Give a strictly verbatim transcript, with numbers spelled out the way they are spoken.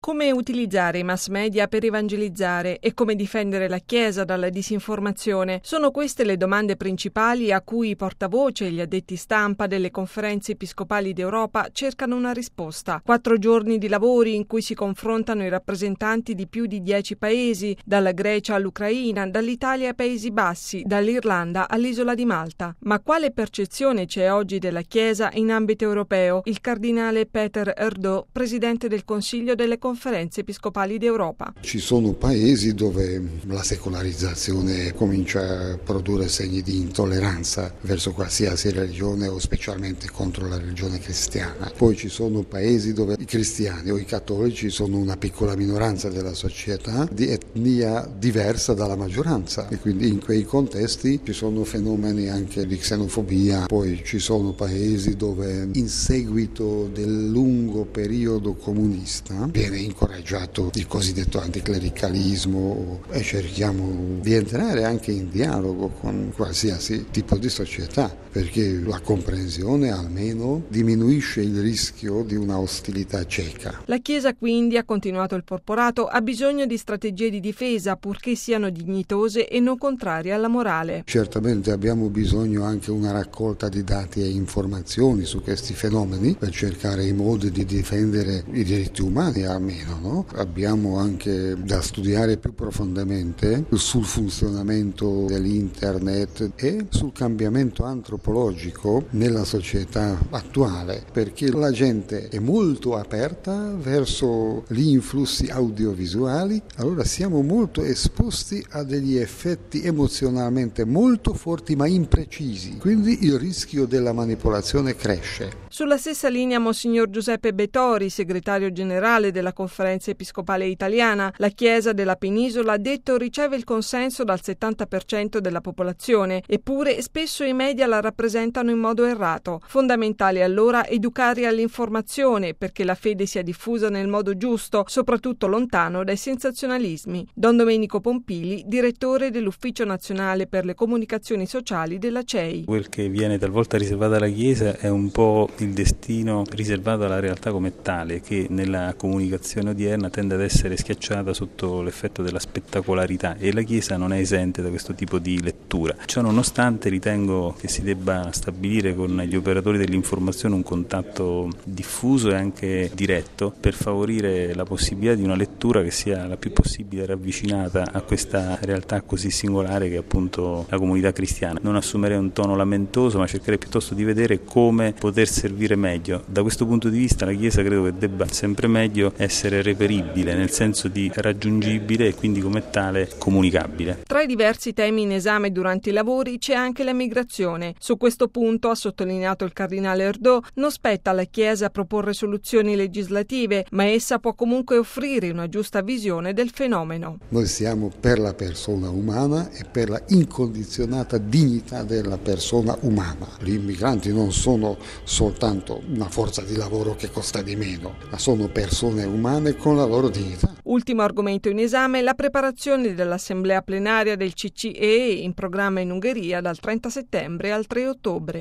Come utilizzare i mass media per evangelizzare e come difendere la Chiesa dalla disinformazione? Sono queste le domande principali a cui i portavoce e gli addetti stampa delle conferenze episcopali d'Europa cercano una risposta. Quattro giorni di lavori in cui si confrontano i rappresentanti di più di dieci paesi, dalla Grecia all'Ucraina, dall'Italia ai Paesi Bassi, dall'Irlanda all'isola di Malta. Ma quale percezione c'è oggi della Chiesa in ambito europeo? Il cardinale Peter Erdo, presidente del Consiglio delle conferenze episcopali d'Europa. Ci sono paesi dove la secolarizzazione comincia a produrre segni di intolleranza verso qualsiasi religione o specialmente contro la religione cristiana. Poi ci sono paesi dove i cristiani o i cattolici sono una piccola minoranza della società di etnia diversa dalla maggioranza e quindi in quei contesti ci sono fenomeni anche di xenofobia. Poi ci sono paesi dove in seguito del lungo periodo comunista viene incoraggiato il cosiddetto anticlericalismo e cerchiamo di entrare anche in dialogo con qualsiasi tipo di società, perché la comprensione almeno diminuisce il rischio di una ostilità cieca. La Chiesa quindi, ha continuato il porporato, ha bisogno di strategie di difesa purché siano dignitose e non contrarie alla morale. Certamente abbiamo bisogno anche una raccolta di dati e informazioni su questi fenomeni per cercare i modi di difendere i diritti umani almeno. No? Abbiamo anche da studiare più profondamente sul funzionamento dell'internet e sul cambiamento antropologico nella società attuale, perché la gente è molto aperta verso gli influssi audiovisuali, allora siamo molto esposti a degli effetti emozionalmente molto forti ma imprecisi, quindi il rischio della manipolazione cresce. Sulla stessa linea Monsignor Giuseppe Betori, segretario generale della Conferenza Episcopale Italiana. La Chiesa della Penisola, ha detto, riceve il consenso dal settanta per cento della popolazione, eppure spesso i media la rappresentano in modo errato. Fondamentale allora educare all'informazione perché la fede sia diffusa nel modo giusto, soprattutto lontano dai sensazionalismi. Don Domenico Pompili, direttore dell'Ufficio Nazionale per le Comunicazioni Sociali della C E I. Quel che viene talvolta riservato alla Chiesa è un po' il destino riservato alla realtà come tale, che nella comunicazione odierna tende ad essere schiacciata sotto l'effetto della spettacolarità e la Chiesa non è esente da questo tipo di lettura. Ciò nonostante ritengo che si debba stabilire con gli operatori dell'informazione un contatto diffuso e anche diretto per favorire la possibilità di una lettura che sia la più possibile ravvicinata a questa realtà così singolare che è appunto la comunità cristiana. Non assumerei un tono lamentoso, ma cercherei piuttosto di vedere come poter servire meglio. Da questo punto di vista la Chiesa credo che debba sempre meglio essere reperibile, nel senso di raggiungibile e quindi come tale comunicabile. Tra i diversi temi in esame durante i lavori c'è anche la migrazione. Su questo punto, ha sottolineato il cardinale Erdo, non spetta alla Chiesa proporre soluzioni legislative, ma essa può comunque offrire una giusta visione del fenomeno. Noi siamo per la persona umana e per la incondizionata dignità della persona umana. Gli immigranti non sono soltanto una forza di lavoro che costa di meno, ma sono persone umane con la loro dignità. Ultimo argomento in esame, la preparazione dell'assemblea plenaria del C C E E in programma in Ungheria dal trenta settembre al tre ottobre.